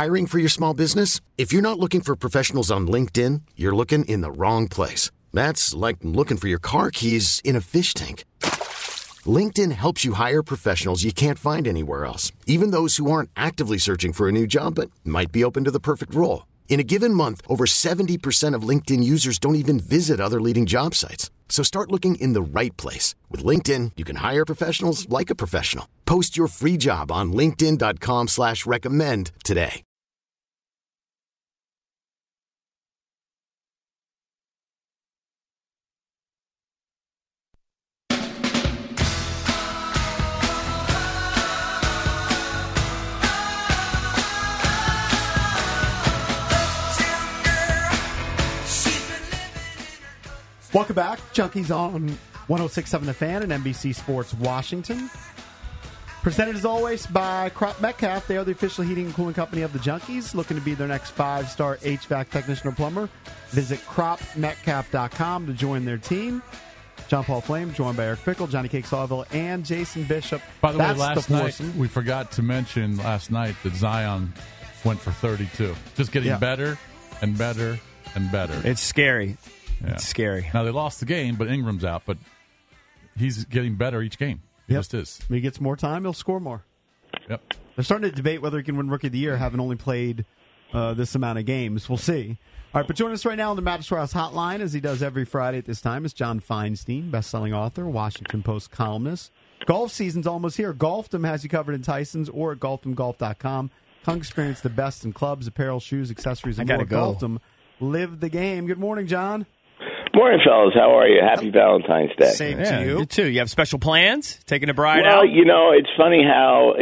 Hiring for your small business? If you're not looking for professionals on LinkedIn, you're looking in the wrong place. That's like looking for your car keys in a fish tank. LinkedIn helps you hire professionals you can't find anywhere else, even those who aren't actively searching for a new job but might be open to the perfect role. In a given month, over 70% of LinkedIn users don't even visit other leading job sites. So start looking in the right place. With LinkedIn, you can hire professionals like a professional. Post your free job on linkedin.com/recommend today. Welcome back. Junkies on 106.7 The Fan and NBC Sports Washington. Presented as always by Crop Metcalf. They are the official heating and cooling company of the Junkies. Looking to be their next 5-star HVAC technician or plumber. Visit cropmetcalf.com to join their team. John Paul Flame, joined by Eric Fickle, Johnny Cake Sawville, and Jason Bishop. By the way, last night, we forgot to mention last night that Zion went for 32. Just getting better and better and better. It's scary. Yeah. It's scary. Now, they lost the game, but Ingram's out. But he's getting better each game. He just is. When he gets more time, he'll score more. Yep. They're starting to debate whether he can win Rookie of the Year, having only played this amount of games. We'll see. All right, but join us right now on the Mattress Warehouse Hotline, as he does every Friday at this time, is John Feinstein, best-selling author, Washington Post columnist. Golf season's almost here. Golfdom has you covered in Tyson's or at golfdomgolf.com. Come experience the best in clubs, apparel, shoes, accessories, and more. Golfdom. Live the game. Good morning, John. Morning, fellas. How are you? Happy Valentine's Day. Same to you. You too. You have special plans? Taking a bride well, out? You know, it's funny how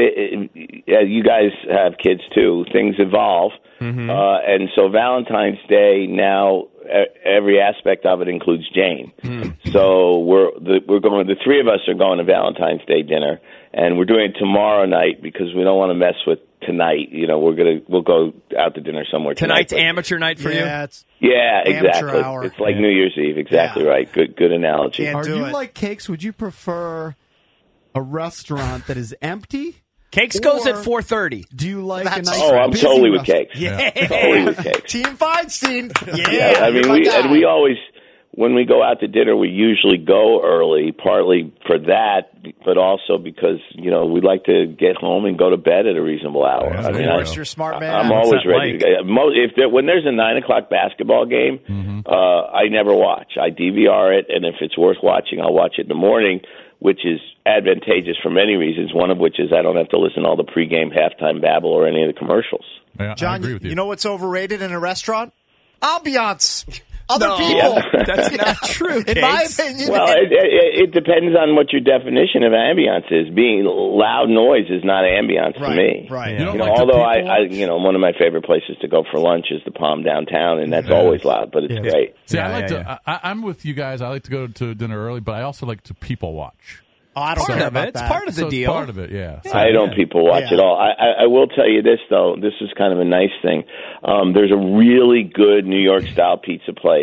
you guys have kids too. Things evolve. Mm-hmm. And so Valentine's Day now, every aspect of it includes Jane. Mm. So we're going. The three of us are going to Valentine's Day dinner, and we're doing it tomorrow night because we don't want to mess with tonight. You know, we'll go out to dinner somewhere tonight. Tonight's amateur night for you? Yeah, exactly. Hour. It's like New Year's Eve. Exactly right. Good analogy. Are you like Cakes? Would you prefer a restaurant that is empty? Cakes goes at 4:30. Do you like a nice? Oh, I'm totally with Cakes. Yeah, totally with Cakes. Team Feinstein. Yeah, I mean, we always, when we go out to dinner, we usually go early, partly for that, but also because, you know, we like to get home and go to bed at a reasonable hour. Yeah, of course, you're a smart man. I'm always ready to go. When there's a 9 o'clock basketball game, I never watch. I DVR it, and if it's worth watching, I'll watch it in the morning, which is advantageous for many reasons, one of which is I don't have to listen to all the pregame, halftime babble or any of the commercials. Yeah, John, I agree with you. You know what's overrated in a restaurant? Ambiance. Other people. Yeah, that's not true, in my opinion. Well, it depends on what your definition of ambiance is. Being loud noise is not ambiance to me. Right. You know, although one of my favorite places to go for lunch is the Palm downtown, and that's always loud, but it's great. See, I'm with you guys. I like to go to dinner early, but I also like to people watch. Oh, I don't care about that. It's part of the deal. It's part of it, yeah. So, I don't people watch at all. I will tell you this, though. This is kind of a nice thing. There's a really good New York-style pizza place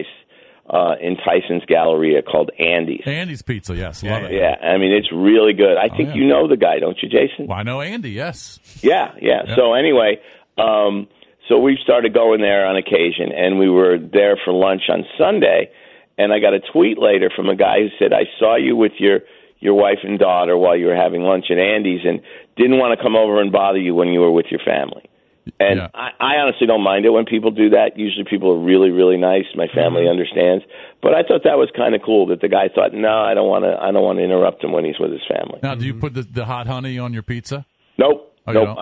in Tyson's Galleria called Andy's. Andy's Pizza, yes. Love it. Yeah, I mean, it's really good. I think you know the guy, don't you, Jason? Well, I know Andy, yes. Yeah. So anyway, so we started going there on occasion, and we were there for lunch on Sunday, and I got a tweet later from a guy who said, I saw you with your wife and daughter while you were having lunch at Andy's and didn't want to come over and bother you when you were with your family. And I honestly don't mind it when people do that. Usually people are really, really nice. My family understands. But I thought that was kind of cool that the guy thought, no, I don't want to interrupt him when he's with his family. Now, do you put the hot honey on your pizza? Nope. Oh, nope.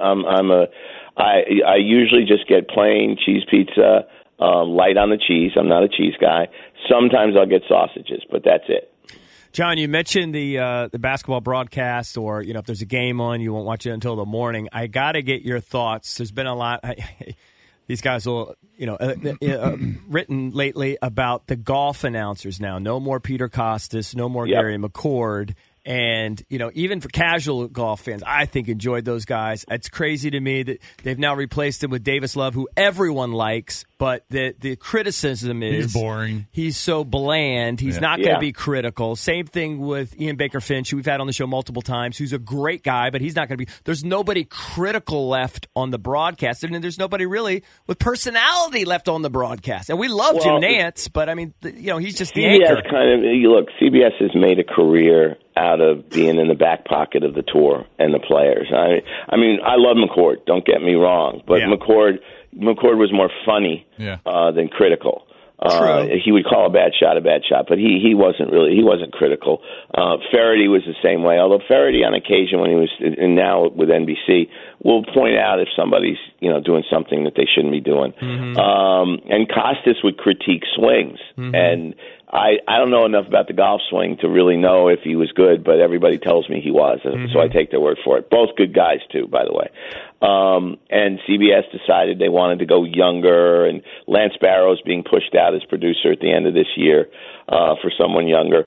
I usually just get plain cheese pizza, light on the cheese. I'm not a cheese guy. Sometimes I'll get sausages, but that's it. John, you mentioned the basketball broadcast, or if there's a game on, you won't watch it until the morning. I got to get your thoughts. There's been a lot. These guys will, written lately about the golf announcers now. No more Peter Costas, no more Gary McCord. And, even for casual golf fans, I think enjoyed those guys. It's crazy to me that they've now replaced him with Davis Love, who everyone likes, but the criticism is he's boring. He's so bland. He's not going to be critical. Same thing with Ian Baker Finch, who we've had on the show multiple times, who's a great guy, but he's not going to be. There's nobody critical left on the broadcast, and there's nobody really with personality left on the broadcast. And we love Jim Nantz, but I mean, he's just the anchor. CBS has made a career out of being in the back pocket of the tour and the players. I mean, I love McCord. Don't get me wrong, but McCord was more funny than critical. He would call a bad shot, but he wasn't critical. Faraday was the same way, although Faraday on occasion when he was, and now with NBC, will point out if somebody's, doing something that they shouldn't be doing. Mm-hmm. And Costas would critique swings. Mm-hmm. And I don't know enough about the golf swing to really know if he was good, but everybody tells me he was, so I take their word for it. Both good guys, too, by the way. And CBS decided they wanted to go younger, and Lance Barrow's being pushed out as producer at the end of this year for someone younger.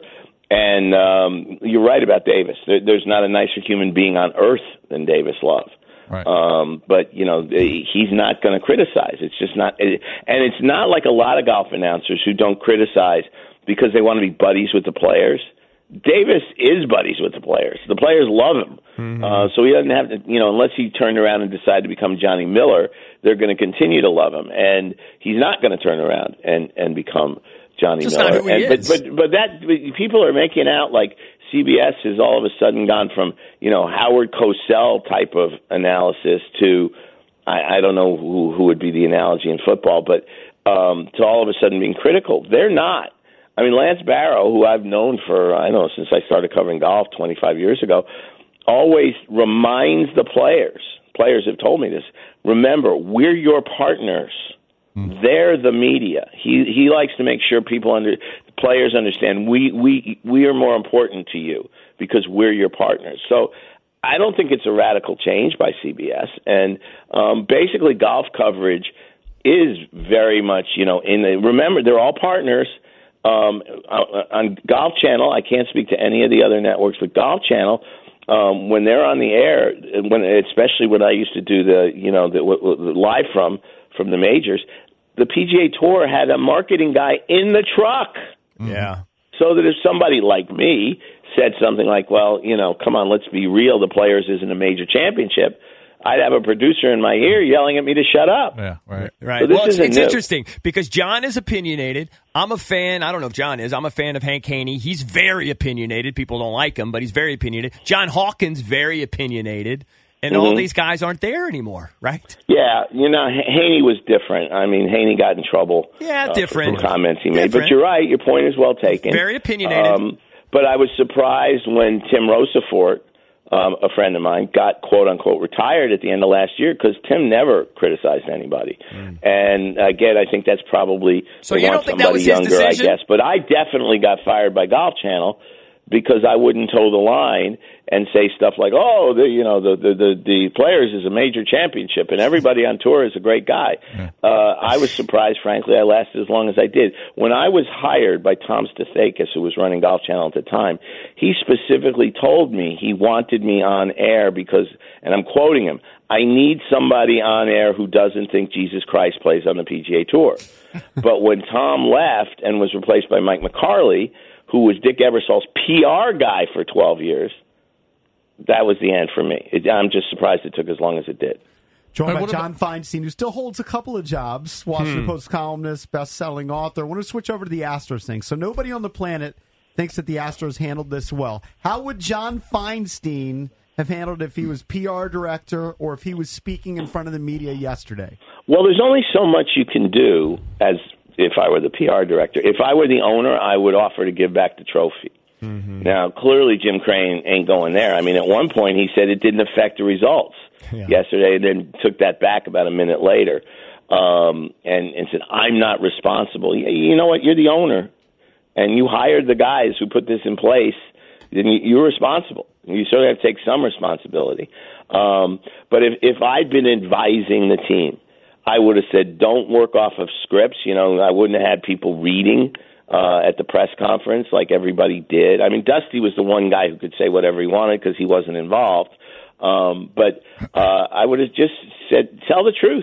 And you're right about Davis. There's not a nicer human being on earth than Davis Love. Right. But, he's not going to criticize. It's just not. And it's not like a lot of golf announcers who don't criticize because they want to be buddies with the players. Davis is buddies with the players. The players love him. Mm-hmm. So he doesn't have to, unless he turned around and decided to become Johnny Miller, they're going to continue to love him. And he's not going to turn around and become Johnny just Miller. Not who he is. But people are making out like CBS has all of a sudden gone from, Howard Cosell type of analysis to, I don't know who would be the analogy in football, but to all of a sudden being critical. They're not. I mean, Lance Barrow, who I've known since I started covering golf 25 years ago, always reminds the players have told me this, remember, we're your partners. Mm. They're the media. He likes to make sure players understand we are more important to you because we're your partners. So I don't think it's a radical change by CBS. And basically golf coverage is very much, remember, they're all partners. On Golf Channel, I can't speak to any of the other networks, but Golf Channel, when they're on the air, especially when I used to do the live from the majors, the PGA Tour had a marketing guy in the truck. Yeah. So that if somebody like me said something like, well, come on, let's be real, the Players isn't a major championship, I'd have a producer in my ear yelling at me to shut up. Yeah, right. Right. Well, it's interesting because John is opinionated. I'm a fan. I don't know if John is. I'm a fan of Hank Haney. He's very opinionated. People don't like him, but he's very opinionated. John Hawkins, very opinionated. And all these guys aren't there anymore, right? Yeah. Haney was different. I mean, Haney got in trouble different. from comments he made. But you're right. Your point is well taken. Very opinionated. But I was surprised when Tim Rosafort, a friend of mine, got quote-unquote retired at the end of last year because Tim never criticized anybody. Mm. And again, I think that's probably so you don't think that was his decision? I guess. But I definitely got fired by Golf Channel because I wouldn't toe the line and say stuff like, "Oh, the Players is a major championship, and everybody on tour is a great guy." Yeah. I was surprised, frankly, I lasted as long as I did. When I was hired by Tom Stathakis, who was running Golf Channel at the time, he specifically told me he wanted me on air because, and I'm quoting him, "I need somebody on air who doesn't think Jesus Christ plays on the PGA Tour." But when Tom left and was replaced by Mike McCarley, who was Dick Ebersol's PR guy for 12 years, that was the end for me. I'm just surprised it took as long as it did. Joined by John Feinstein, who still holds a couple of jobs, Washington Post columnist, best-selling author. I want to switch over to the Astros thing. So nobody on the planet thinks that the Astros handled this well. How would John Feinstein have handled it if he was PR director or if he was speaking in front of the media yesterday? Well, there's only so much you can do as if I were the PR director. If I were the owner, I would offer to give back the trophy. Mm-hmm. Now, clearly Jim Crane ain't going there. I mean, at one point he said it didn't affect the results yesterday, and then took that back about a minute later and said, I'm not responsible. You know what? You're the owner, and you hired the guys who put this in place. Then you're responsible. You sort of have to take some responsibility. But if I'd been advising the team, I would have said, don't work off of scripts. I wouldn't have had people reading at the press conference like everybody did. I mean, Dusty was the one guy who could say whatever he wanted because he wasn't involved. But I would have just said, tell the truth.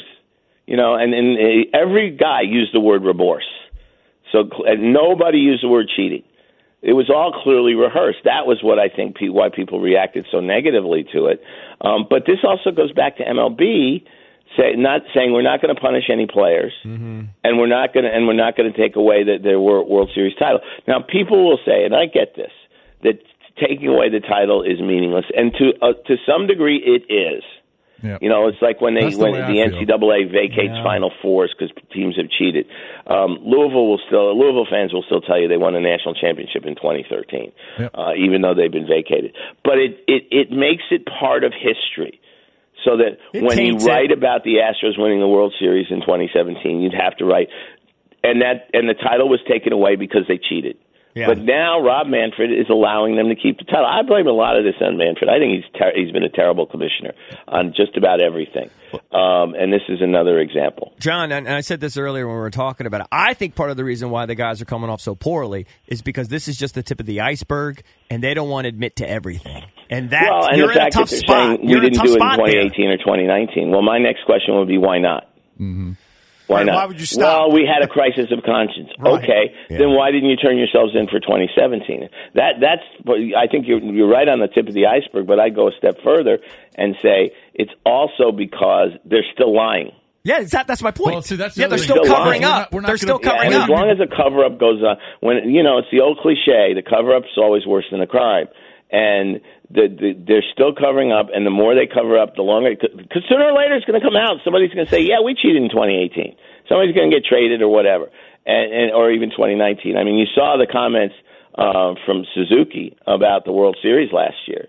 And every guy used the word remorse. So and nobody used the word cheating. It was all clearly rehearsed. That was what I think why people reacted so negatively to it. But this also goes back to MLB not saying we're not going to punish any players, and we're not going to take away their World Series title. Now, people will say, and I get this, that taking away the title is meaningless, and to some degree, it is. Yep. It's like when the NCAA vacates Final Fours because teams have cheated. Louisville fans will still tell you they won a national championship in 2013, even though they've been vacated. But it makes it part of history. So that when you write about the Astros winning the World Series in 2017, you'd have to write, and the title was taken away because they cheated. Yeah. But now Rob Manfred is allowing them to keep the title. I blame a lot of this on Manfred. I think he's been a terrible commissioner on just about everything. And this is another example. John, and I said this earlier when we were talking about it, I think part of the reason why the guys are coming off so poorly is because this is just the tip of the iceberg, and they don't want to admit to everything. And you're in a tough spot. We didn't do it in 2018 or 2019. Well, my next question would be, why not? Mm-hmm. Why not? Why would you stop? Well, we had a crisis of conscience. Right. Okay, then why didn't you turn yourselves in for 2017? That's. I think you're right on the tip of the iceberg, but I'd go a step further and say it's also because they're still lying. Yeah, that's my point. Well, see, that's they're still covering up. They're still covering up. As long as a cover-up goes on, it's the old cliche: the cover-up's always worse than a crime, and they're still covering up, and the more they cover up, the longer. Because sooner or later, it's going to come out. Somebody's going to say, "Yeah, we cheated in 2018." Somebody's going to get traded or whatever, or even 2019. I mean, you saw the comments from Suzuki about the World Series last year,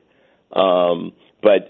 but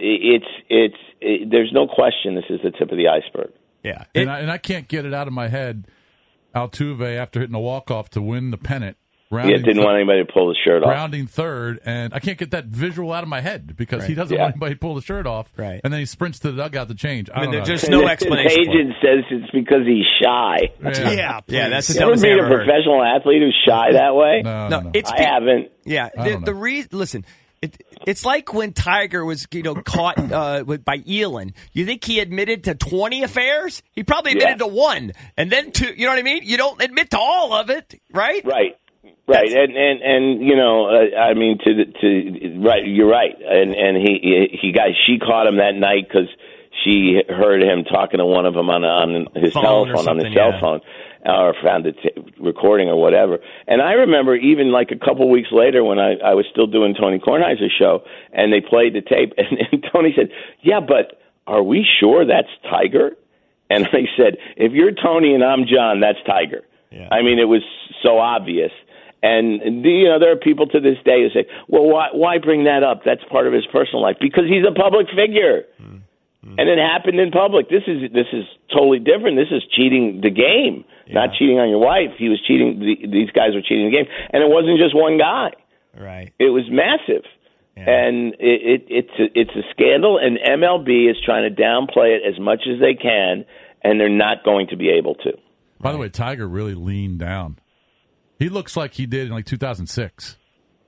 there's no question this is the tip of the iceberg. Yeah, and I can't get it out of my head. Altuve, after hitting a walk-off to win the pennant. Didn't want anybody to pull the shirt off. Rounding third, and I can't get that visual out of my head because he doesn't want anybody to pull the shirt off. Right. And then he sprints to the dugout to change. There's just no explanation. His agent says it's because he's shy. Yeah, that's the dumbest thing I've ever heard. You ever meet a professional athlete who's shy that way? No. I haven't. Yeah, the reason. Listen. It's like when Tiger was, caught by Elin. You think he admitted to 20 affairs? He probably admitted to one, and then two. You know what I mean? You don't admit to all of it, right? Right. Right, and I mean, right, you're right, and she caught him that night because she heard him talking to one of them on his telephone, on his cell phone, or found it recording or whatever. And I remember even like a couple weeks later when I was still doing Tony Kornheiser's show, and they played the tape, and Tony said, "Yeah, but are we sure that's Tiger?" And I said, "If you're Tony and I'm John, that's Tiger." Yeah. I mean, it was so obvious. And there are people to this day who say, "Well, why bring that up? That's part of his personal life." Because he's a public figure, and it happened in public. This is totally different. This is cheating the game, not cheating on your wife. He was cheating. These guys were cheating the game, and it wasn't just one guy. Right. It was massive, and it's a scandal. And MLB is trying to downplay it as much as they can, and they're not going to be able to. By the way, Tiger really leaned down. He looks like he did in 2006.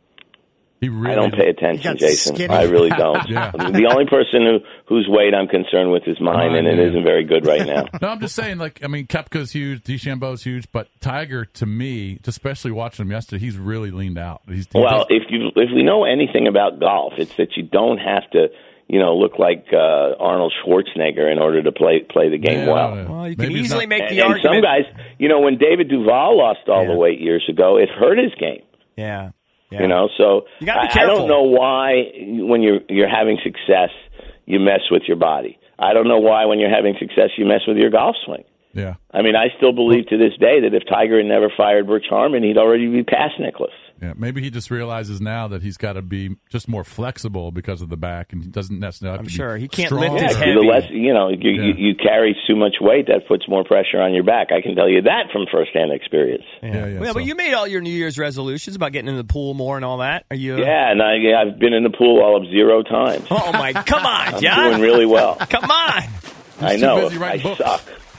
He really. I don't pay attention, Jason. Skinny. I really don't. Yeah. The only person whose weight I'm concerned with is mine, and it isn't very good right now. No, I'm just saying. Koepka's huge, DeChambeau's huge, but Tiger, to me, especially watching him yesterday, he's really leaned out. If we know anything about golf, it's that you don't have to. Look like Arnold Schwarzenegger in order to play the game well. Well, you can easily make the argument. And some guys, when David Duval lost all the weight years ago, it hurt his game. Yeah. So you gotta be careful. I don't know why when you're having success, you mess with your body. I don't know why when you're having success, you mess with your golf swing. Yeah. I mean, I still believe to this day that if Tiger had never fired Butch Harmon, he'd already be past Nicklaus. Yeah, maybe he just realizes now that he's got to be just more flexible because of the back, and he doesn't necessarily have to be he can't strong. lift his heavy. The less, you carry too much weight, that puts more pressure on your back. I can tell you that from firsthand experience. But you made all your New Year's resolutions about getting in the pool more and all that. Are you? Yeah, and I've been in the pool all of 0 times. Oh my! Come on, I'm John. doing really well. Come on. I know. I suck.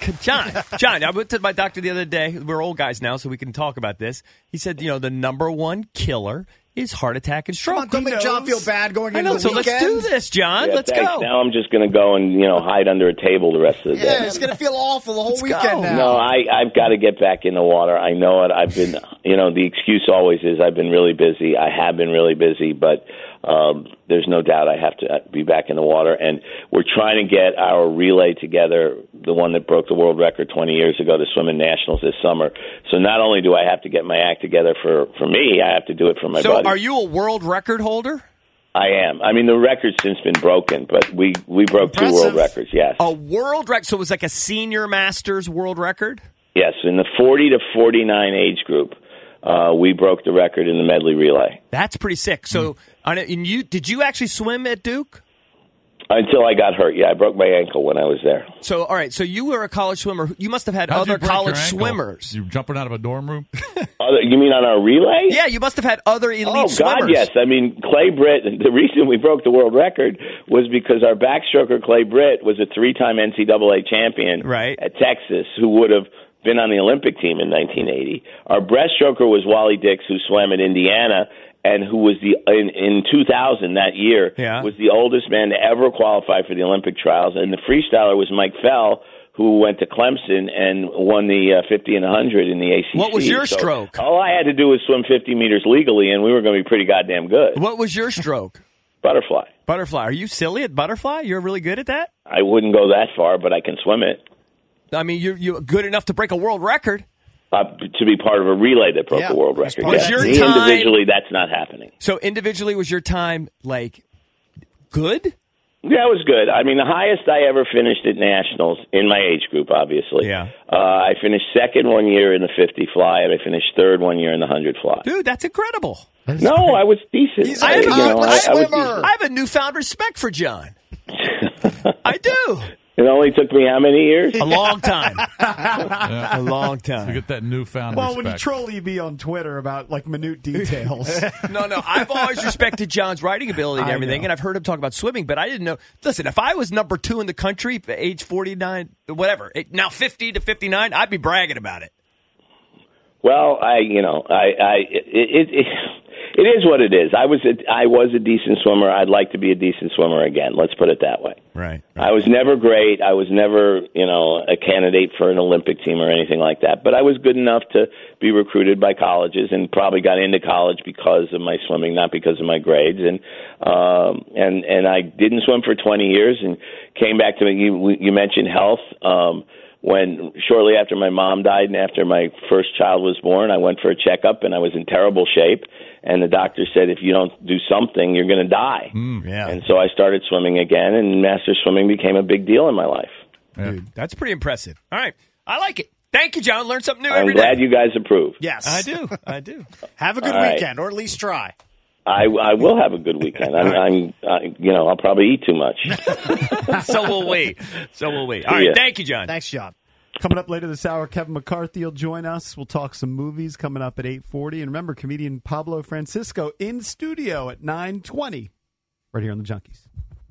John, I went to my doctor the other day. We're old guys now, so we can talk about this. He said, the number one killer is heart attack and stroke. Come on, don't make John feel bad going into the so weekend. let's do this, John. Yeah, let's thanks. go. Now I'm just going to go and hide under a table the rest of the day. Yeah, it's going to feel awful the whole Let's weekend go. now. No, I've got to get back in the water. I know it. I've been, the excuse always is I've been really busy. I have been really busy, but there's no doubt I have to be back in the water. And we're trying to get our relay together, the one that broke the world record 20 years ago, to swim in nationals this summer. So not only do I have to get my act together for me, I have to do it for my buddies. So are you a world record holder? I am. I mean, the record's since been broken, but we broke Impressive. 2 world records, yes. A world record. So it was like a senior masters world record? Yes, in the 40 to 49 age group, we broke the record in the medley relay. That's pretty sick. So did you actually swim at Duke? Until I got hurt. Yeah, I broke my ankle when I was there. So, all right. So you were a college swimmer. You must have had How'd you other break your college ankle? swimmers. You jumping out of a dorm room? You mean on our relay? Yeah, you must have had other elite Oh, swimmers. God, yes. I mean, Clay Britt, the reason we broke the world record was because our backstroker, Clay Britt, was a 3-time NCAA champion Right. at Texas who would have been on the Olympic team in 1980. Our breaststroker was Wally Dix, who swam at Indiana, and who was in 2000 that year was the oldest man to ever qualify for the Olympic trials. And the freestyler was Mike Fell, who went to Clemson and won the 50 and 100 in the ACC. What was your stroke? All I had to do was swim 50 meters legally, and we were going to be pretty goddamn good. What was your stroke? Butterfly. Butterfly. Are you silly at butterfly? You're really good at that? I wouldn't go that far, but I can swim it. I mean, you're good enough to break a world record. To be part of a relay that broke the world record. Was Yes. your Me time- individually, that's not happening. So individually, was your time, good? Yeah, it was good. I mean, the highest I ever finished at nationals in my age group, obviously. Yeah. I finished second one year in the 50 fly, and I finished third one year in the 100 fly. Dude, that's incredible. I was decent. He's a I was swimmer. decent. I have a newfound respect for John. I do. It only took me how many years? A long time. A long To time. get that newfound Well, respect. when you troll EB on Twitter about minute details. No, I've always respected John's writing ability and I everything, know. and I've heard him talk about swimming, but I didn't know. Listen, if I was number 2 in the country, age 49, whatever, now 50 to 59, I'd be bragging about it. Well, it is what it is. I was a decent swimmer. I'd like to be a decent swimmer again. Let's put it that way. Right. I was never great. I was never, a candidate for an Olympic team or anything like that. But I was good enough to be recruited by colleges, and probably got into college because of my swimming, not because of my grades. And I didn't swim for 20 years, and came back to me. You mentioned health. When shortly after my mom died and after my first child was born, I went for a checkup, and I was in terrible shape. And the doctor said, if you don't do something, you're going to die. Yeah. And so I started swimming again, and master swimming became a big deal in my life. Dude, that's pretty impressive. All right. I like it. Thank you, John. Learn something new I'm every day. glad you guys approve. Yes. I do. Have a good All right. weekend, or at least try. I will have a good weekend. I'll probably eat too much. So will we. All See right. ya. Thank you, John. Thanks, John. Coming up later this hour, Kevin McCarthy will join us. We'll talk some movies coming up at 8:40. And remember, comedian Pablo Francisco in studio at 9:20. Right here on The Junkies.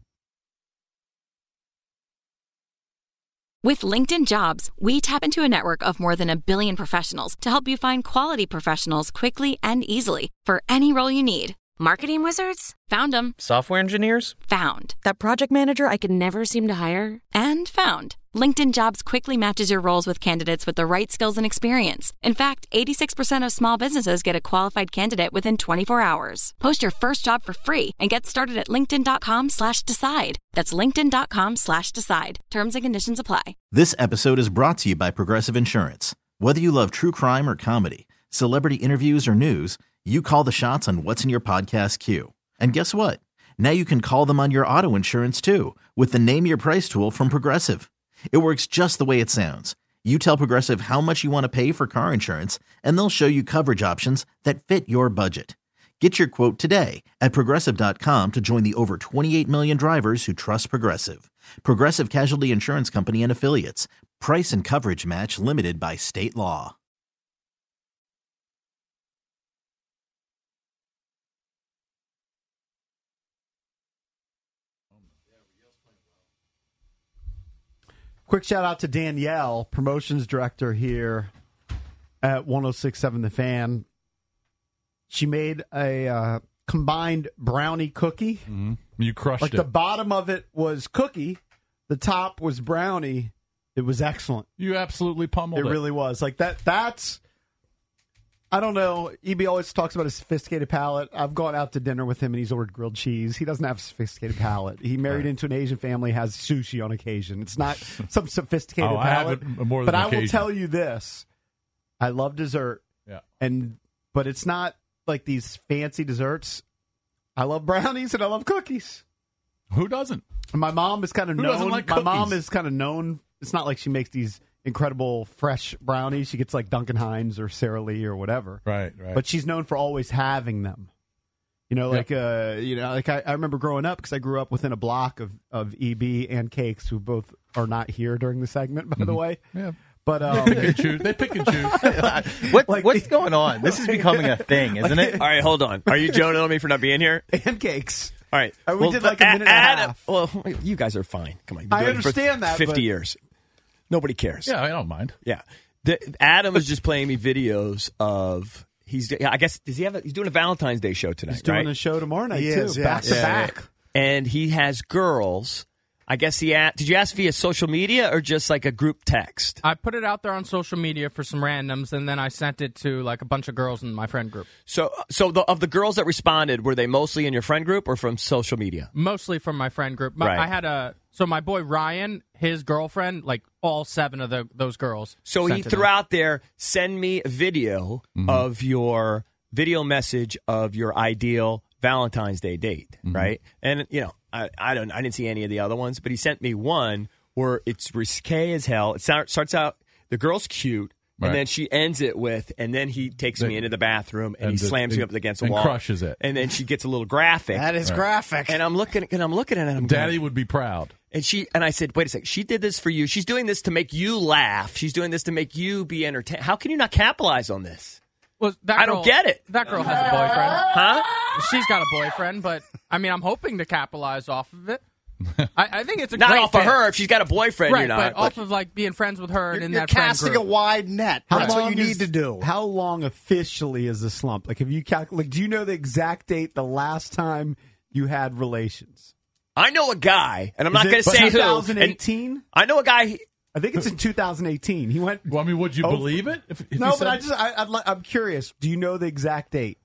With LinkedIn Jobs, we tap into a network of more than 1 billion professionals to help you find quality professionals quickly and easily for any role you need. Marketing wizards? Found them. Software engineers? Found. That project manager I could never seem to hire? And found. LinkedIn Jobs quickly matches your roles with candidates with the right skills and experience. In fact, 86% of small businesses get a qualified candidate within 24 hours. Post your first job for free and get started at linkedin.com/decide. That's linkedin.com/decide. Terms and conditions apply. This episode is brought to you by Progressive Insurance. Whether you love true crime or comedy, celebrity interviews or news, you call the shots on what's in your podcast queue. And guess what? Now you can call them on your auto insurance too with the Name Your Price tool from Progressive. It works just the way it sounds. You tell Progressive how much you want to pay for car insurance, and they'll show you coverage options that fit your budget. Get your quote today at Progressive.com to join the over 28 million drivers who trust Progressive. Progressive Casualty Insurance Company and Affiliates. Price and coverage match limited by state law. Quick shout out to Danielle, promotions director here at 106.7 The Fan. She made a combined brownie cookie. Mm-hmm. You crushed it. The bottom of it was cookie, the top was brownie. It was excellent. You absolutely pummeled it. It really was. That's, I don't know. EB always talks about a sophisticated palate. I've gone out to dinner with him and he's ordered grilled cheese. He doesn't have a sophisticated palate. He married into an Asian family, has sushi on occasion. It's not some sophisticated palate. I have it more than but occasion. I will tell you this. I love dessert. Yeah. But it's not like these fancy desserts. I love brownies and I love cookies. Who doesn't? And my mom is kind of known. Who doesn't like cookies? My mom is kind of known. It's not like she makes these incredible fresh brownies. She gets like Duncan Hines or Sara Lee or whatever. Right. But she's known for always having them. I remember growing up because I grew up within a block of EB and Cakes, who both are not here during the segment, by the way. Yeah. But they pick and choose. What's going on? This is becoming a thing, isn't it? All right, hold on. Are you joning on me for not being here? And Cakes. All right. We did like a minute and a half. Well, you guys are fine. Come on. You've been I doing it for understand that, 50 but- years. Nobody cares. Yeah, I don't mind. Yeah. Adam was just playing me videos of he's doing a Valentine's Day show tonight. He's doing right? a show tomorrow night He too, is, yeah. back to back. And he has girls. I guess did you ask via social media or just like a group text? I put it out there on social media for some randoms, and then I sent it to like a bunch of girls in my friend group. So of the girls that responded, were they mostly in your friend group or from social media? Mostly from my friend group. Right. I had my boy Ryan, his girlfriend, like all 7 of those girls. So he threw out there, send me a video of your video message of your ideal Valentine's Day date, right? And I didn't see any of the other ones, but he sent me one where it's risque as hell. It starts out, the girl's cute, and then she ends it with, and then he takes me into the bathroom and he slams me up against the wall, crushes it, and then she gets a little graphic. That is graphic. And I'm looking at it. And I'm Daddy going, would be proud. And I said, wait a second. She did this for you. She's doing this to make you laugh. She's doing this to make you be entertained. How can you not capitalize on this? Well, I don't get it. That girl has a boyfriend. Huh? She's got a boyfriend, but I mean, I'm hoping to capitalize off of it. I think it's a not great off of fit. her if she's got a boyfriend. Right, you're not. but off of like being friends with her and in You're that friend casting group. a wide net. That's what you need to do. How long officially is the slump? Like, have you calculated? Do you know the exact date the last time you had relations? I know a guy, and I'm not going to say who. 2018? I know a guy. I think it's in 2018. He went. Well, I mean, would you believe it? If no, he but said- I'm curious. Do you know the exact date?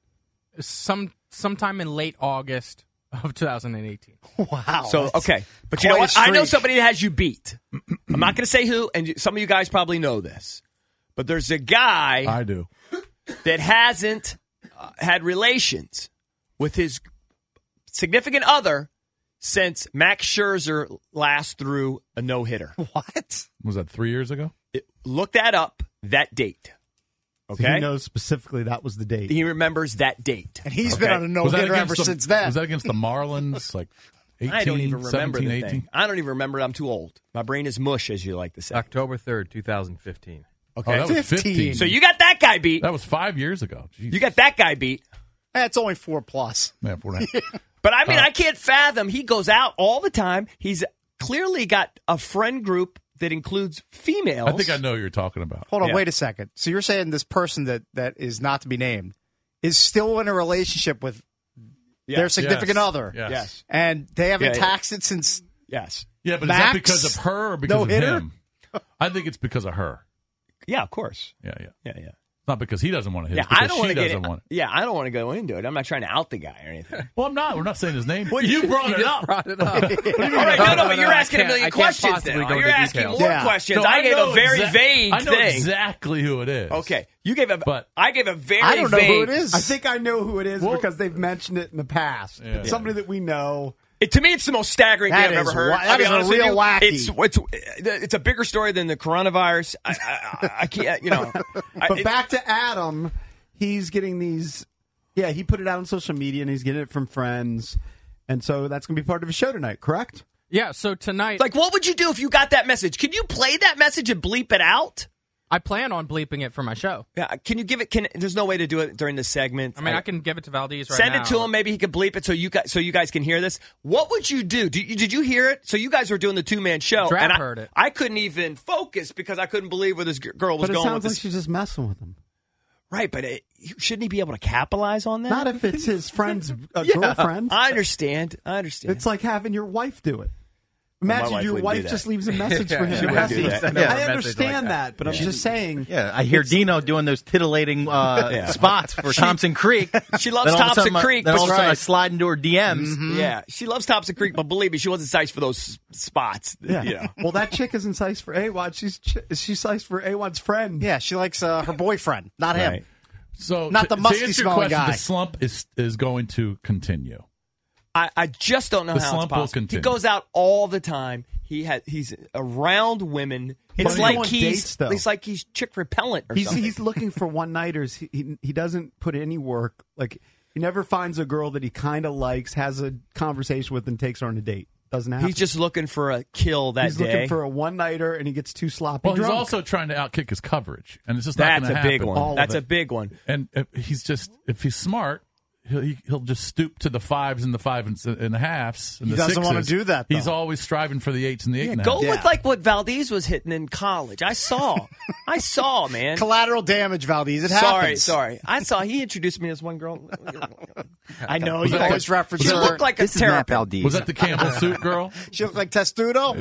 Sometime in late August of 2018. Wow. So, okay. But you know quite what? a I know streak. somebody that has you beat. I'm not going to say who, and some of you guys probably know this. But there's a guy I do. that hasn't had relations with his significant other since Max Scherzer last threw a no-hitter. What? Was that 3 years ago? Look that up, that date. Okay? So he knows specifically that was the date. He remembers that date. And he's been on a Was that no-hitter against ever the- since then. Was that against the Marlins? Like 18, I don't even remember 17, the 18? thing. I don't even remember. I'm too old. My brain is mush, as you like to say. October 3rd, 2015. Okay. Oh, that was 15. So you got that guy beat. That was 5 years ago. Jeez. You got that guy beat. That's only 4+. Yeah, 4.5. But I mean, I can't fathom. He goes out all the time. He's clearly got a friend group that includes females. I think I know who you're talking about. Hold on, Yeah. wait a second. So you're saying this person that is not to be named is still in a relationship with their significant Yes. other. Yes. Yes. And they haven't Yeah, taxed it since Yes. Yeah, but Max? is that because of her or because No-hitter? of him? I think it's because of her. Yeah, of course. Yeah. Yeah. It's not because he doesn't want to hit. Yeah, It's because I don't want she to get doesn't it. want it. Yeah, I don't want to go into it. I'm not trying to out the guy or anything. Well, I'm not. We're not saying his name. Well, you brought it up. Brought it up. All right, no, but you're asking a I million can't questions possibly now. go You're into asking details. more Yeah. questions. No, I gave know a very vague I know thing. exactly who it is. Okay, you gave a. But- I gave a very. I don't know vague, who it is. I think I know who it is Well- because they've mentioned it in the past. Yeah. It's somebody that we know. To me, it's the most staggering That thing I've is ever heard. that I'll be is a honest with real you. wacky. It's a bigger story than the coronavirus. I can't. But back to Adam, he's getting these. Yeah, he put it out on social media and he's getting it from friends, and so that's going to be part of his show tonight. Correct? Yeah, so tonight... Like, what would you do if you got that message? Can you play that message and bleep it out? I plan on bleeping it for my show. Yeah, can you give it? There's no way to do it during the segment. I mean, I can give it to Valdez right Send now. it to him. Maybe he could bleep it so you guys can hear this. What would you do? Did you hear it? So you guys were doing the 2-man show. Draft and heard it. I couldn't even focus because I couldn't believe where this girl was But it going sounds with like this. she's just messing with him. Right, but shouldn't he be able to capitalize on that? Not if it's his friend's girlfriend. I understand. It's like having your wife do it. My Imagine wife your wouldn't wife do that. just leaves a message for him. She wouldn't do that. I understand that, but I'm just saying. Yeah, I hear Dino doing those titillating spots for Thompson Creek. She loves Thompson Creek, Then but all of a sudden I slide into her DMs. Mm-hmm. Yeah, she loves Thompson Creek, but believe me, she wasn't sized for those spots. Yeah. You know. Well, that chick isn't sized for AWOD. She's sized for AWOD's friend. Yeah, she likes her boyfriend, not him. Right. So Not the to musky answer your smelling question, guy. the slump is going to continue. I just don't know The how it's slump will possible. He continue. goes out all the time. He's around women. He It's doesn't like go on dates, though. it's like he's chick repellent or something. He's looking for one-nighters. He doesn't put any work. Like, he never finds a girl that he kind of likes, has a conversation with, and takes her on a date. Doesn't happen. He's just looking for a kill that He's day. looking for a one-nighter, and he gets too sloppy Well, drunk. he's also trying to outkick his coverage, and it's just That's not going to a happen. big one. All of That's it. a big one. And if he's smart, he'll just stoop to the 5s and the 5 and the halves. And He the doesn't 6s. want to do that, though. He's always striving for the 8s and the 8 and a Go half. with like what Valdez was hitting in college. I saw, man. Collateral damage, Valdez. It happens. Sorry. I saw. He introduced me as one girl. I know. Was You that always reference She her. looked like a terrapin. Valdez. Was that the Campbell suit girl? She looked like Testudo.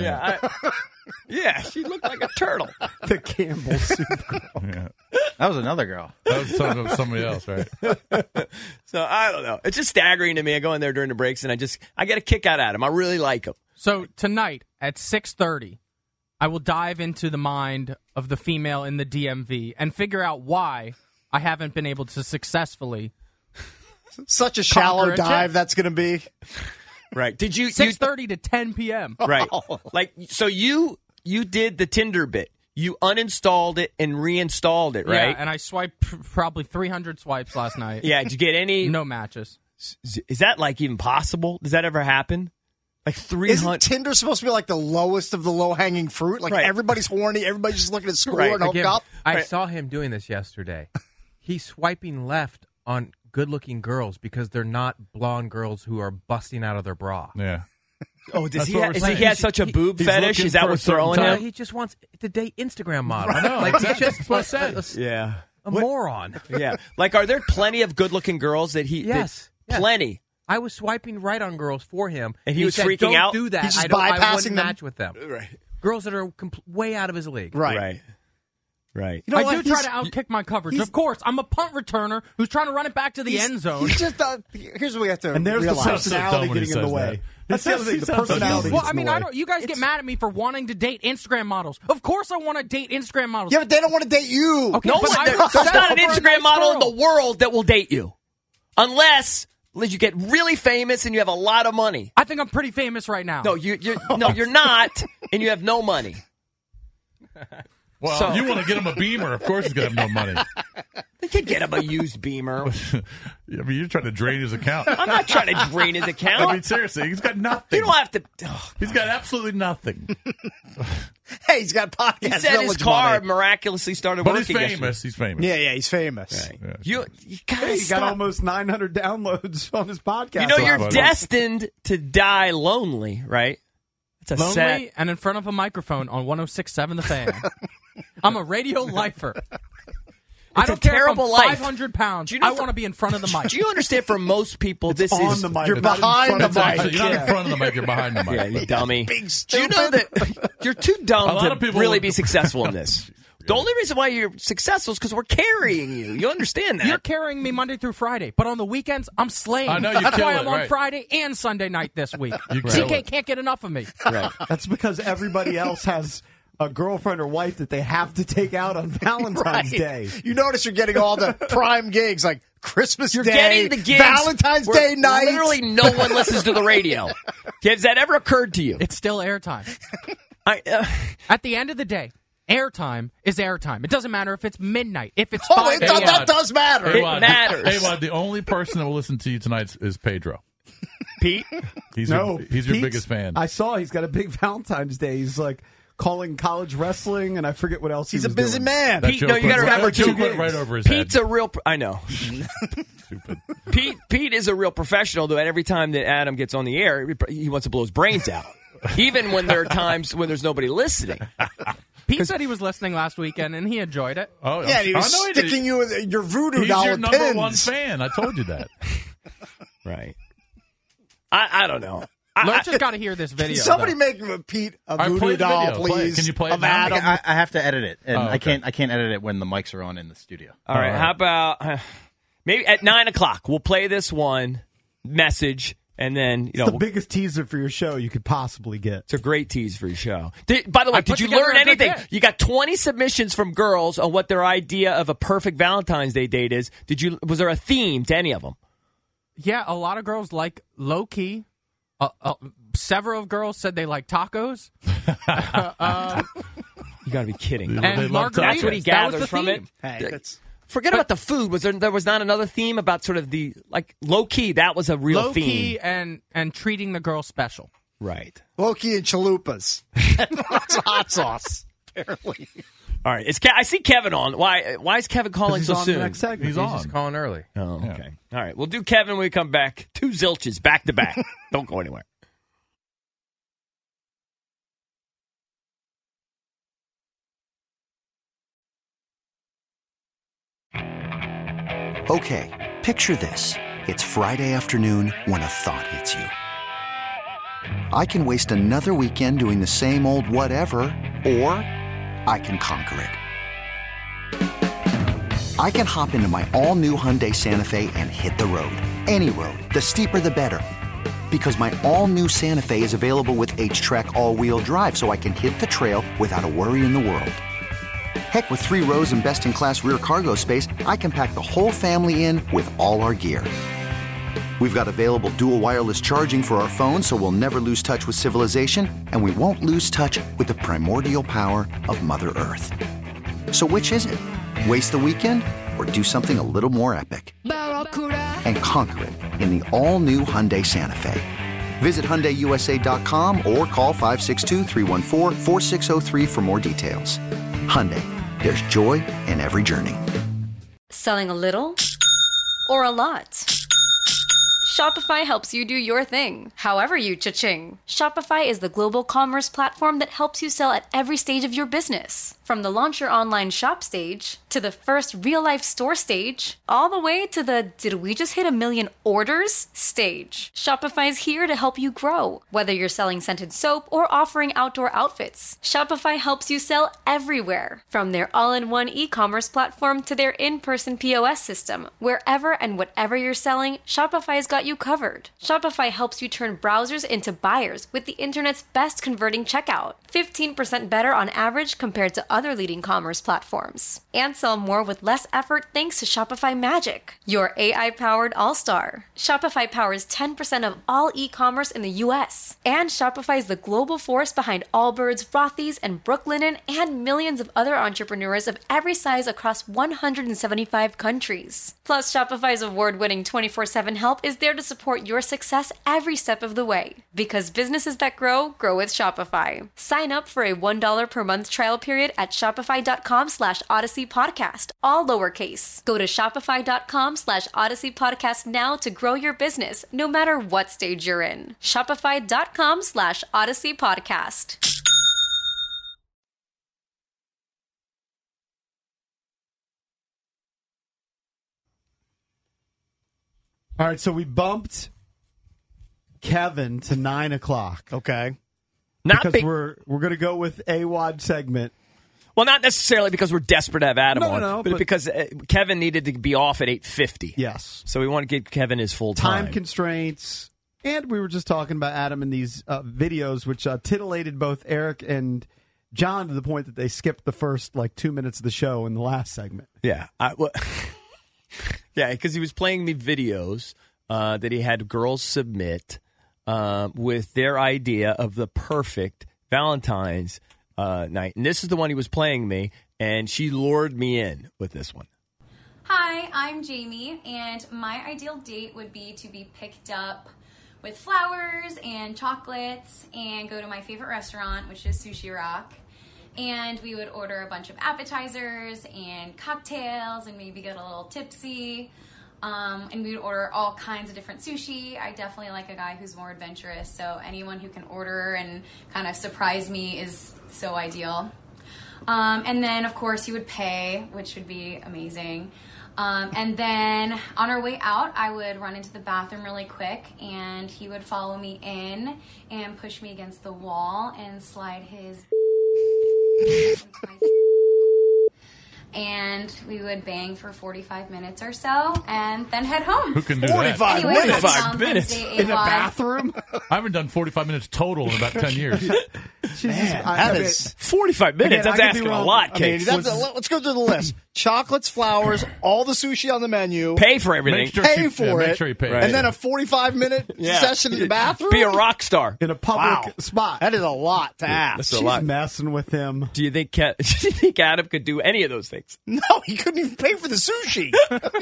Yeah, she looked like a turtle. the Campbell soup girl. Yeah. That was another girl. That was somebody else, right? So I don't know. It's just staggering to me. I go in there during the breaks and I get a kick out at him. I really like him. So tonight at 6:30, I will dive into the mind of the female in the DMV and figure out why I haven't been able to successfully. Such a shallow Conquer a dive chick. that's going to be. Right? Did you 6:30 to 10 p.m. Right. Like so you did the Tinder bit. You uninstalled it and reinstalled it, right? Yeah, and I swiped probably 300 swipes last night. Yeah, did you get any? No matches. Is that like even possible? Does that ever happen? Like Isn't 300? Tinder supposed to be like the lowest of the low-hanging fruit? Like Right. everybody's horny, everybody's just looking at score Right. and hook Again, up? I saw him doing this yesterday. He's swiping left on good-looking girls because they're not blonde girls who are busting out of their bra. Yeah. Oh, does That's he? what we're Is saying. he has such a boob he's fetish? looking Is that for a what's certain throwing type. him? He just wants to date Instagram models. I know. Like he's That's just what I said. Yeah. a moron. Yeah. Like, are there plenty of good-looking girls that he? Yes. that- Yes. Plenty. I was swiping right on girls for him, And he was said, freaking Don't out? do that. He's just I bypassing wouldn't them? match with them. Right. Girls that are way out of his league. Right. Right. You know I what? do try to outkick my coverage. Of course, I'm a punt returner who's trying to run it back to the end zone. He's just, here's what we have to And there's realize. the personality when he getting in the says way. that. That's the other thing. The personality. Well, gets I in mean, the I way. don't. You guys get mad at me for wanting to date Instagram models. Of course, I want to date Instagram models. Yeah, but they don't want to date you. Okay, No but one. I There's will settle not an for a Instagram nice model in girl. the world that will date you, unless you get really famous and you have a lot of money. I think I'm pretty famous right now. No, you're not, and you have no money. Well, So- you want to get him a Beamer. Of course he's going to have no money. They could get him a used Beamer. I mean, you're trying to drain his account. I'm not trying to drain his account. I mean, seriously, he's got nothing. You don't have to. He's got absolutely nothing. Hey, he's got podcast He said his Village car money. miraculously started But he's working. famous. yesterday. He's famous. Yeah, he's famous. Yeah. You Hey, guys he got stop. almost 900 downloads on his podcast. You know you're Wow. destined to die lonely, right? It's a Lonely sad. and in front of a microphone on 106.7 The Fan. I'm a radio lifer. I It's a don't care terrible if I'm life. 500 pounds. Do you know I for- want to be in front of the mic. Do you understand? For most people, this on is the mic. You're It's not in behind front the of That's actually, mic. you're not in front of the mic. You're behind the mic. Yeah, you dummy. Big Do you know that you're too A dumb lot to of people really would- be successful in this? The only reason why you're successful is because we're carrying you. You understand that? You're carrying me Monday through Friday, but on the weekends, I'm slaying. I know, you That's kill why it, I'm on right. Friday and Sunday night this week. You kill CK it. can't get enough of me. right. That's because everybody else has a girlfriend or wife that they have to take out on Valentine's Right. Day. You notice you're getting all the prime gigs like Christmas You're Day, getting the gigs. Valentine's where Day night. Literally, no one listens to the radio. Has that ever occurred to you? It's still airtime. At the end of the day, airtime is airtime. It doesn't matter if it's midnight, if it's 5 Oh, a.m. that does matter. It Wad, matters. Hey, Wad, the only person that will listen to you tonight is Pedro. Pete? He's No, your Pete's- biggest fan. I saw he's got a big Valentine's Day. He's like, calling college wrestling, and I forget what else He's he was a busy doing. man. Pete, no, you got to remember, too. Went right over his Pete's head. a real... I know. Stupid. Pete is a real professional, though, and every time that Adam gets on the air, he wants to blow his brains out. Even when there are times when there's nobody listening. Pete said he was listening last weekend, and he enjoyed it. Oh, Yeah, he was sticking you with your voodoo He's doll your with number pins. one fan. I told you that. Right. I don't know. Lurch has got to hear this video. Somebody make Pete a All right, play voodoo the doll, video. Play it. please. Can you play it of now? Adam. I have to edit it, and Oh, okay. I can't edit it when the mics are on in the studio. All right, how about maybe at 9 o'clock we'll play this one message, and then It's the biggest teaser for your show you could possibly get. It's a great tease for your show. By the way, I did put you together learn a good anything? bit. You got 20 submissions from girls on what their idea of a perfect Valentine's Day date is. Was there a theme to any of them? Yeah, a lot of girls like low key. Several girls said they like tacos. You got to be kidding. And They love margaritas. That's what he That was gathers the from theme. it. Hey, that's Forget about the food. There was not another theme about sort of the low key? That was a real Low theme. key and treating the girl special. Right. Loki and chalupas. Lots of hot sauce. Apparently. All right. I see Kevin on. Why is Kevin calling He's so on soon? the next segment. He's He's on. just calling early. Oh, Yeah. okay. All right. We'll do Kevin when we come back. 2 zilches back to back. Don't go anywhere. Okay, picture this. It's Friday afternoon when a thought hits you. I can waste another weekend doing the same old whatever, or I can conquer it. I can hop into my all-new Hyundai Santa Fe and hit the road. Any road. The steeper, the better. Because my all-new Santa Fe is available with H-Track all-wheel drive, so I can hit the trail without a worry in the world. Heck, with 3 rows and best-in-class rear cargo space, I can pack the whole family in with all our gear. We've got available dual wireless charging for our phones, so we'll never lose touch with civilization, and we won't lose touch with the primordial power of Mother Earth. So which is it? Waste the weekend or do something a little more epic? And conquer it in the all-new Hyundai Santa Fe. Visit HyundaiUSA.com or call 562-314-4603 for more details. Hyundai, there's joy in every journey. Selling a little or a lot? Shopify helps you do your thing, however you cha-ching. Shopify is the global commerce platform that helps you sell at every stage of your business. From the launch your online shop stage, to the first real-life store stage, all the way to the did we just hit 1 million orders stage. Shopify's here to help you grow. Whether you're selling scented soap or offering outdoor outfits, Shopify helps you sell everywhere. From their all-in-one e-commerce platform to their in-person POS system, wherever and whatever you're selling, Shopify's got you covered. Shopify helps you turn browsers into buyers with the internet's best converting checkout. 15% better on average compared to other leading commerce platforms. And sell more with less effort thanks to Shopify Magic, your AI-powered all-star. Shopify powers 10% of all e-commerce in the U.S. And Shopify is the global force behind Allbirds, Rothy's, and Brooklinen, and millions of other entrepreneurs of every size across 175 countries. Plus, Shopify's award-winning 24/7 help is there to support your success every step of the way. Because businesses that grow, grow with Shopify. Sign up for a $1 per month trial period at shopify.com/Odyssey Podcast, all lowercase. Go to shopify.com/Odyssey Podcast now to grow your business, no matter what stage you're in. Shopify.com/Odyssey Podcast. All right, so we bumped Kevin to 9 o'clock. Okay. Because we're going to go with AWOD segment. Well, not necessarily because we're desperate to have Adam on, No, but because Kevin needed to be off at 8:50. Yes. So we want to give Kevin his full Time constraints. And we were just talking about Adam and these videos, which titillated both Eric and John to the point that they skipped the first 2 minutes of the show in the last segment. Yeah. Yeah, because he was playing me videos that he had girls submit with their idea of the perfect Valentine's night. And this is the one he was playing me, and she lured me in with this one. Hi, I'm Jamie, and my ideal date would be to be picked up with flowers and chocolates and go to my favorite restaurant, which is Sushi Rock. And we would order a bunch of appetizers and cocktails and maybe get a little tipsy. And we would order all kinds of different sushi. I definitely like a guy who's more adventurous, so anyone who can order and kind of surprise me is so ideal. And then, of course, he would pay, which would be amazing. And then on our way out, I would run into the bathroom really quick, and he would follow me in and push me against the wall and slide his and we would bang for 45 minutes or so and then head home. Who can do 45 that? 45 minutes in a bathroom? I haven't done 45 minutes total in about 10 years. Man, that is 45 minutes. That's asking a lot, Case. Let's go through the list. Chocolates, flowers, all the sushi on the menu. Pay for everything. Pay for it. Make sure you pay. And then a 45-minute session in the bathroom? Be a rock star. In a public spot. That is a lot to ask. That's a She's lot. messing with him. Do you think Adam could do any of those things? No, he couldn't even pay for the sushi.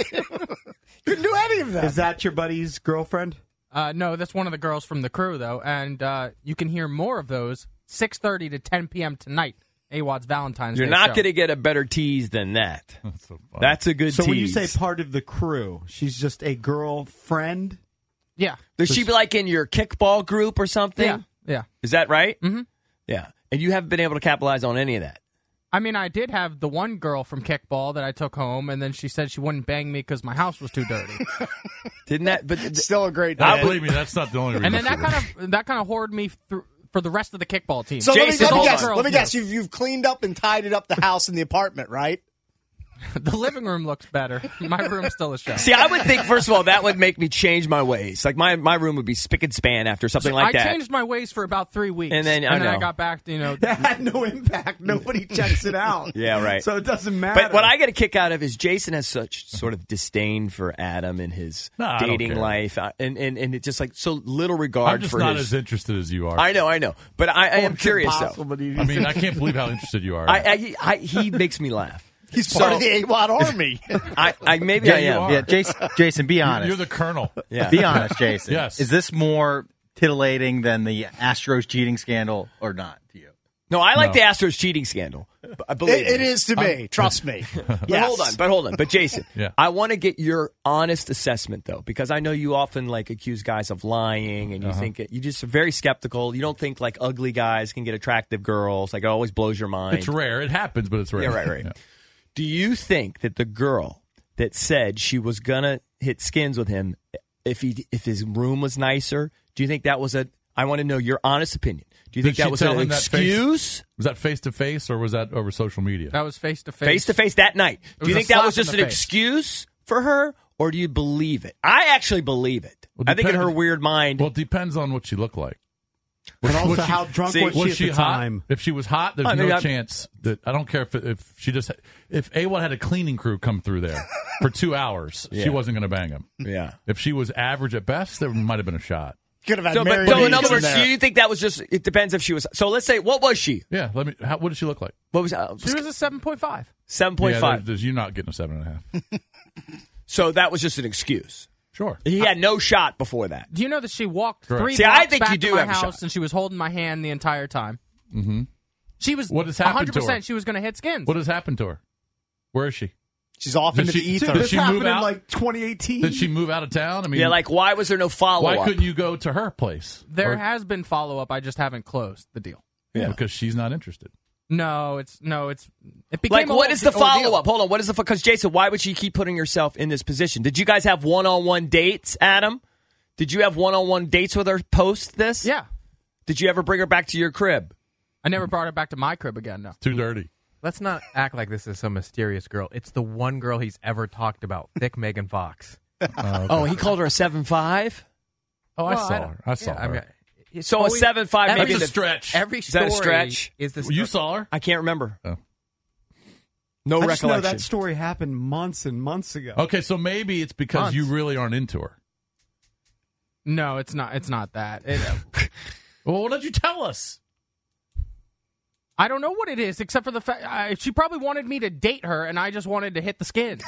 Couldn't do any of that. Is that your buddy's girlfriend? No, that's one of the girls from the crew, though. And you can hear more of those 6:30 to 10 p.m. tonight. AWOD's Valentine's Day You're not show. going to get a better tease than that. That's a good So tease. when you say part of the crew, she's just a girlfriend? Yeah. Does she be like in your kickball group or something? Yeah. Is that right? Mm-hmm. Yeah. And you haven't been able to capitalize on any of that. I mean, I did have the one girl from kickball that I took home, and then she said she wouldn't bang me because my house was too dirty. Didn't that? But still a great I day. believe me, that's not the only reason. And then that kind of whored me through for the rest of the kickball team. So Jason, let me guess. You've cleaned up and tidied up the house and the apartment, right? The living room looks better. My room's still a show. See, I would think, first of all, that would make me change my ways. Like, my room would be spick and span after something like that. I changed my ways for about 3 weeks. And then I got back to, That had no impact. Nobody checks it out. Yeah, right. So it doesn't matter. But what I get a kick out of is Jason has such sort of disdain for Adam and his I don't dating care. life. And it's just like so little regard I'm just for not his... as interested as you are. I know. But I am curious, though. I mean, I can't believe how interested you are. He makes me laugh. He's part of the AWOD army. I am. Yeah, Jason, be honest. You're the colonel. Yeah. Be honest, Jason. Yes. Is this more titillating than the Astros cheating scandal or not to you? No, I like the Astros cheating scandal. I believe It is to me. Trust me. But hold on. But Jason, Yeah. I want to get your honest assessment, though, because I know you often accuse guys of lying, and you think you just are very skeptical. You don't think ugly guys can get attractive girls. It always blows your mind. It's rare. It happens, but it's rare. Yeah, right. Yeah. Do you think that the girl that said she was gonna hit skins with him if his room was nicer? Do you think that was I want to know your honest opinion. Do you think Did that she was tell an him that excuse? Was that face to face or was that over social media? That was face to face. Face to face that night. It Do you was think a that was slap in just the an face. excuse for her, or do you believe it? I actually believe it. Well, I think in her depends- weird mind. Well, it depends on what she looked like. And also, Was she- how drunk see, was she at the hot? time? If she was hot, there's I mean, no chance that I don't care if she just if AWOD had a cleaning crew come through there for 2 hours, Yeah. she wasn't going to bang him. Yeah. If she was average at best, there might have been a shot. Could have had So, Mary in Louise other words, there. do you think that was just? It depends if she was. So let's say, what was she? Yeah. What did she look like? What was She was a 7.5. 7.5? You're not getting a 7.5. So that was just an excuse. Sure. He had no shot before that. Do you know that she walked Correct. 3 See, blocks I think back you do to my have a house shot. and she was holding my hand the entire time? Mm-hmm. She was What has happened to her? 100% she was going to hit skins. What has happened to her? Where is she? She's off Did into she- the ether. did This she move happened out? in 2018. Did she move out of town? I mean, Yeah, why was there no follow why up? couldn't you go to her place? There Or- has been follow-up. I just haven't closed the deal. Yeah, because she's not interested. It became What is the ordeal. follow up? Hold on. What is the because Jason? Why would she keep putting herself in this position? Did you guys have one on one dates, Adam? Did you have one on one dates with her post this? Yeah. Did you ever bring her back to your crib? I never brought her back to my crib again, no. Too dirty. Let's not act like this is some mysterious girl. It's the one girl he's ever talked about, thick Megan Fox. Oh, he called her a 7'5"? Oh, I Well, saw her. I saw yeah, her. I mean, it's So a always- 7'5" every- maybe That's a the- stretch. Every Is that a story stretch? is the You saw her? I can't remember. Oh. No I just know recollection. that story happened months and months ago. Okay, so maybe it's because Months. you really aren't into her. No, it's not. It's not that. Well, what did you tell us? I don't know what it is, except for the fact she probably wanted me to date her, and I just wanted to hit the skin.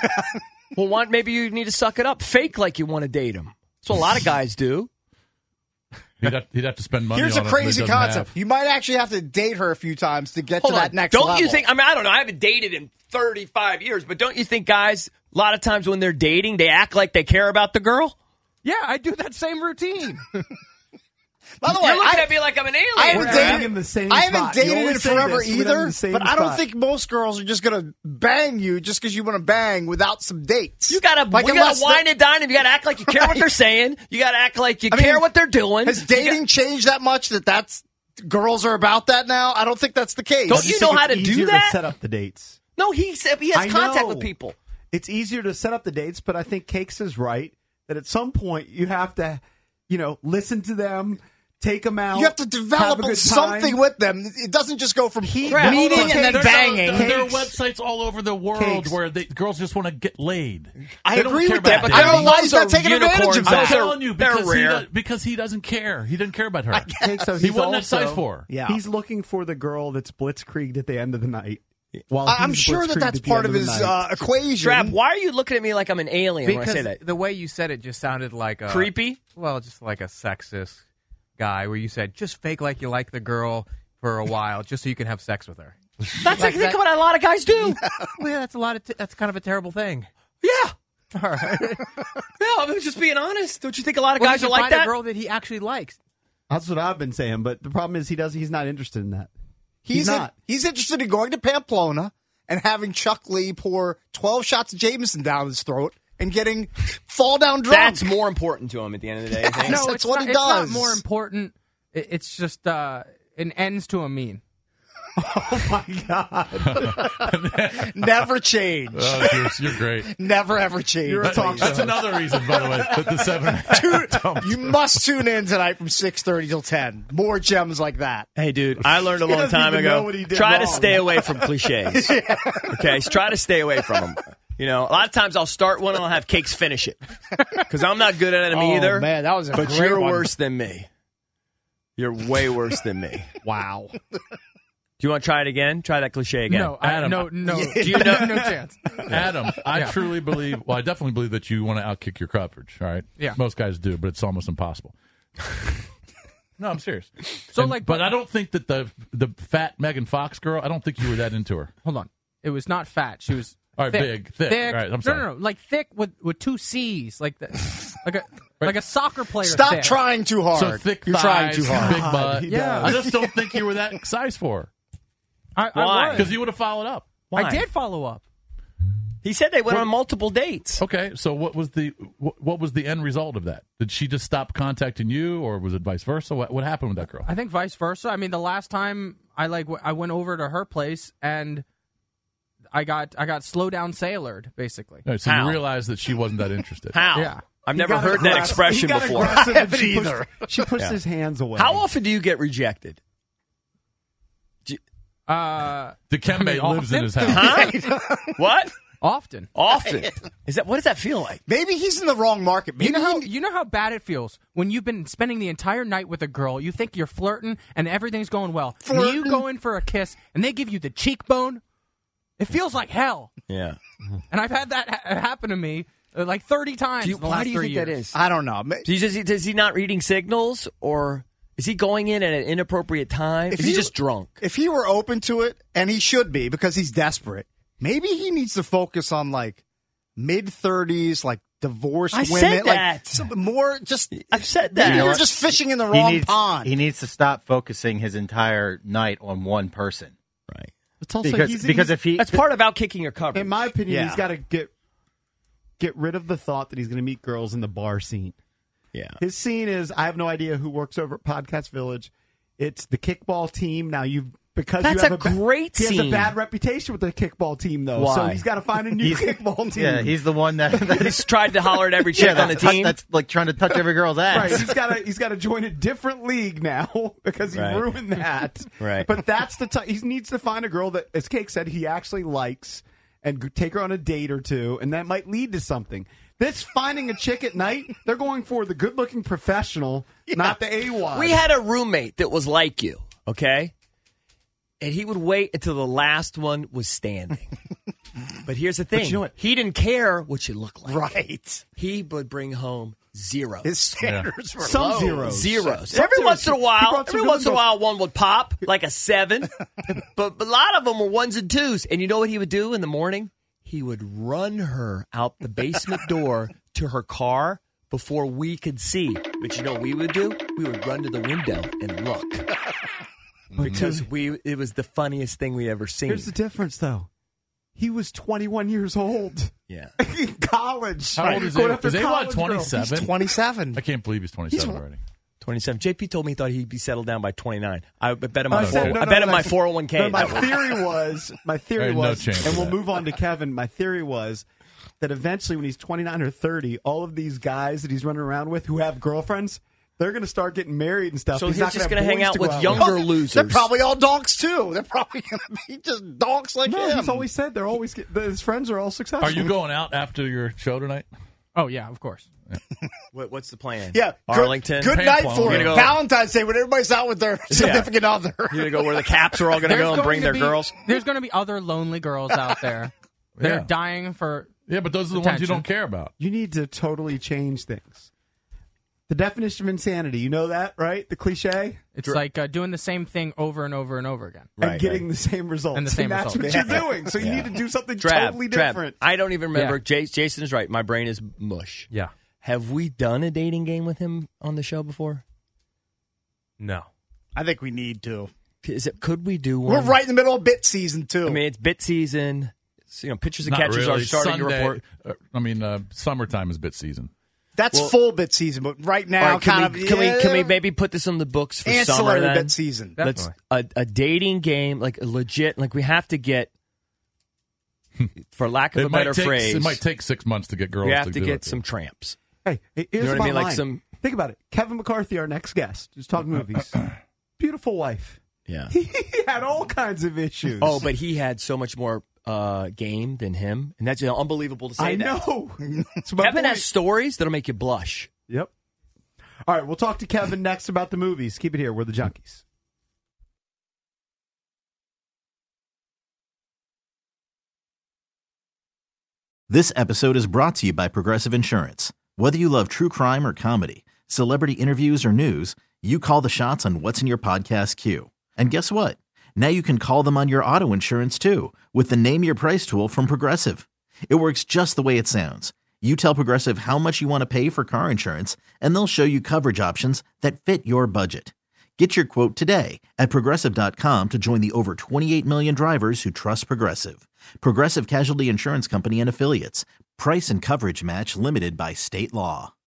Maybe you need to suck it up. Fake like you want to date him. That's what a lot of guys do. He'd have to spend money Here's on a it that he crazy doesn't concept. have. You might actually have to date her a few times to get Hold to on. that next don't level. you think? I mean, I don't know. I haven't dated in 35 years, but don't you think guys, a lot of times when they're dating, they act like they care about the girl? Yeah, I do that same routine. By the way, You're looking at me like I'm an alien. I haven't dated in the same I haven't spot. You dated in always say forever this, we're in either, the same but I don't spot. think most girls are just going to bang you just because you want to bang without some dates. You gotta, Like, we gotta unless wine they- and dine, and you gotta act like you care what they're saying. You gotta act like you I mean, care what they're doing. Has dating changed that much that's girls are about that now? I don't think that's the case. Don't you know how to do Easier that? to set up the dates. No, he said he I has contact know. with people. It's easier to set up the dates, but I think Cakes is right that at some point you have to, listen to them, take them out. You have to develop have a good something time. with them. It doesn't just go from meeting Hold on. and then There's banging. There are websites all over the world where girls just want to get laid. I They don't agree care with that, about but I don't know why he's Those not are taking advantage of unicorns. that. I'm telling you, They're because rare. because he doesn't care. He didn't care about her. Cakes, so He he's wasn't that also- size for her. Yeah. He's looking for the girl that's blitzkrieged at the end of the night. While I'm he's sure blitzkrieged that's at the part end of the his night. equation. Strap, why are you looking at me like I'm an alien when I Because say that? the way you said it just sounded like a Creepy? Well, just like a sexist guy where you said just fake like you like the girl for a while just so you can have sex with her. That's Like think that- what a lot of guys do. Well, yeah, that's a lot of that's kind of a terrible thing. Yeah. All right. No, I'm just being honest. Don't you think a lot of Well, guys you are should like find that? a girl that he actually likes. That's what I've been saying, but the problem is he's not interested in that. He's not. He's interested in going to Pamplona and having Chuck Lee pour 12 shots of Jameson down his throat and getting fall down drunk. That's more important to him at the end of the day. I think. Yes, No, that's it's what not, he it's does. not more important. It's just an ends to a mean. Oh my God! Never change. Oh, you're great. Never ever change. You're a talk That's show. another reason, by the way, that the 7. You must tune in tonight from 6:30 till 10. More gems like that. Hey, dude, I learned a He long doesn't time even know ago. what he did Try to wrong. stay away from cliches. Okay, try to stay away from them. A lot of times I'll start one and I'll have Cakes finish it because I'm not good at them Oh, either. man, that was a but great you're one. worse than me. You're way worse than me. Wow. Do you want to try it again? Try that cliche again. No, Adam, no. Do you know? No chance. Adam, I Yeah. truly believe. Well, I definitely believe that you want to outkick your coverage. All right. Yeah. Most guys do, but it's almost impossible. No, I'm serious. So, But I don't think that the fat Megan Fox girl. I don't think you were that into her. Hold on. It was not fat. She was All right, thick. thick. All right, I'm sorry. No, like thick with two C's, like like a soccer player. Stop thick. trying too hard. So thick You're trying thighs, too hard. big butt. he Yeah. I just don't think you were that size for her. I Why? was. Because you would have followed up. Why? I did follow up. He said they went on multiple dates. Okay, so what was the end result of that? Did she just stop contacting you, or was it vice versa? What happened with that girl? I think vice versa. I mean, the last time I went over to her place and I got slow down sailored, basically. All right, so How? you realized that she wasn't that interested. How? Yeah. I've never heard that expression he got before. aggressive and she either. She pushed his hands away. How often do you get rejected? Dikembe lives in his house. Huh? What? Often. Often. What does that feel like? Maybe he's in the wrong market. Maybe You know how bad it feels when you've been spending the entire night with a girl, you think you're flirting and everything's going well. And you go in for a kiss and they give you the cheekbone. It feels like hell. Yeah. And I've had that happen to me like 30 times in the Why last do you 3 think years. that is? I don't know. Is he not reading signals, or is he going in at an inappropriate time? Is he just drunk? If he were open to it, and he should be because he's desperate, maybe he needs to focus on like mid-30s, like divorced I women. said like that. some more just. I've said that. Maybe You know you're what? just fishing in the wrong pond. He needs to stop focusing his entire night on one person. Right. It's also Because if he That's part of out kicking your coverage. in my opinion, Yeah. he's got to get rid of the thought that he's going to meet girls in the bar scene. Yeah. His scene is I have no idea who works over at Podcast Village. It's the kickball team. Now because That's you have a great he has scene. a bad reputation with the kickball team though. Why? So he's got to find a new kickball team. Yeah, he's the one that He's tried to holler at every chick on the team. That's like trying to touch every girl's ass. Right, he's got to join a different league now because he Right. ruined that. Right. But that's the he needs to find a girl that, as Cake said, he actually likes and take her on a date or two, and that might lead to something. This finding a chick at night, they're going for the good-looking professional, not the AWOD. We had a roommate that was like you, okay? And he would wait until the last one was standing. But here's the thing. you know what? He didn't care what you looked like. Right. He would bring home zero. His standards were Some low. zeros. Every once in a while, Every once in a while, one would pop, like a 7. but a lot of them were 1s and 2s. And you know what he would do in the morning? He would run her out the basement door to her car before we could see. But you know what we would do? We would run to the window and look. Because it was the funniest thing we ever seen. Here's the difference, though. He was 21 years old. Yeah. In college. How old is Going he? after Is he college about girls. 27? He's 27. I can't believe he's 27 already. 27. JP told me he thought he'd be settled down by 29. I bet him I my said, I bet him my 401k. No, my theory No was, chance and of we'll that. move on to Kevin. My theory was that eventually, when he's 29 or 30, all of these guys that he's running around with who have girlfriends, they're going to start getting married and stuff. So he's not just going to hang out with go younger losers. They're probably all donks, too. They're probably going to be just donks like No, him. he's always said they're always his friends are all successful. Are you going out after your show tonight? Oh, yeah, of course. What's the plan? Yeah. Arlington. Good night for You're it. gonna go- Valentine's Day when everybody's out with their significant other. You're going to go where the Caps are all going to go and bring their girls? There's going to be other lonely girls out there. They're Yeah. dying for Yeah, but those are the ones you attention. don't care about. You need to totally change things. The definition of insanity, you know that, right? The cliche? It's like doing the same thing over and over and over again. And getting the same results. And the same that's results. what you're doing. So you need to do something Drab, totally drab. different. I don't even remember. Yeah. Jason is right. My brain is mush. Yeah. Have we done a dating game with him on the show before? No. I think we need to. Could we do one? We're right in the middle of bit season, too. I mean, it's bit season. So, pitchers and Not catchers really. are starting to Sunday- report. Summertime is bit season. That's full bit season, but right now, All right, kind can we maybe put this on the books for summer ancillary then? bit season. Let's a dating game, like a legit, like we have to get, for lack of a better phrase, It might take 6 months to get girls. we have to to do get it. some tramps. Hey, here's You know what I the mean? bottom Like line. Think about it. Kevin McCarthy, our next guest, who's talking movies. Beautiful wife. Yeah. He had all kinds of issues. Oh, but he had so much more game than him, and that's unbelievable to say. I that. know. So my Kevin point- has stories that'll make you blush. Yep. All right, we'll talk to Kevin next about the movies. Keep it here. We're the Junkies. This episode is brought to you by Progressive Insurance. Whether you love true crime or comedy, celebrity interviews or news, you call the shots on what's in your podcast queue. And guess what? Now you can call them on your auto insurance too with the Name Your Price tool from Progressive. It works just the way it sounds. You tell Progressive how much you want to pay for car insurance, and they'll show you coverage options that fit your budget. Get your quote today at Progressive.com to join the over 28 million drivers who trust Progressive. Progressive Casualty Insurance Company and Affiliates. Price and coverage match limited by state law.